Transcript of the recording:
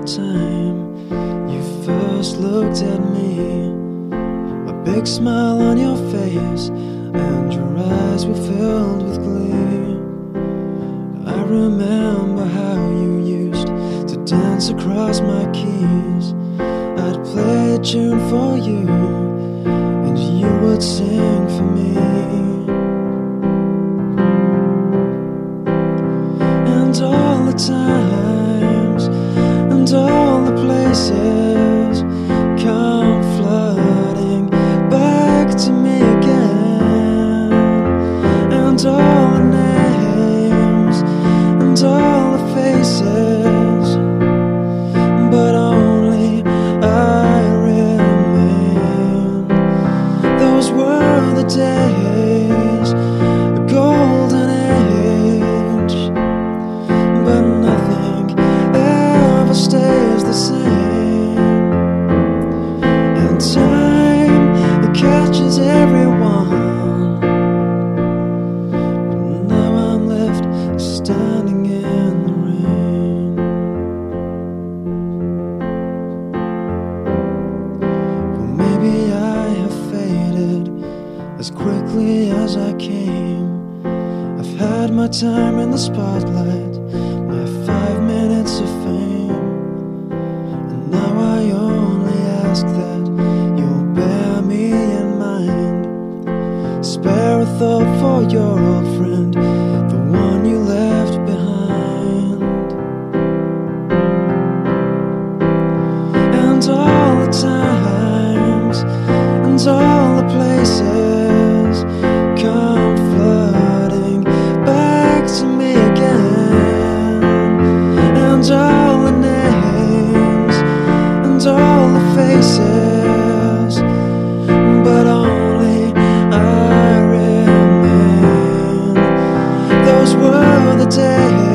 time you first looked at me. A big smile on your face and your eyes were filled with glee. I remember how you used to dance across my keys. I'd play a tune for you and you would sing for me. And all the times and all the places come flooding back to me again. And all the names and all the faces, but only I remain. Those were the days, a golden age, but nothing ever stays the same. And time, it catches everyone, but now I'm left standing in the rain. Well, maybe I have faded as quickly as I came. I've had my time in the spotlight, my 5 minutes of fame, and now I only ask that you'll bear me in mind. Spare a thought for your old friend, the one you left behind. And all the times and all the places come flooding back to me again. And all the names and all the faces, but only I remain. Those were the days,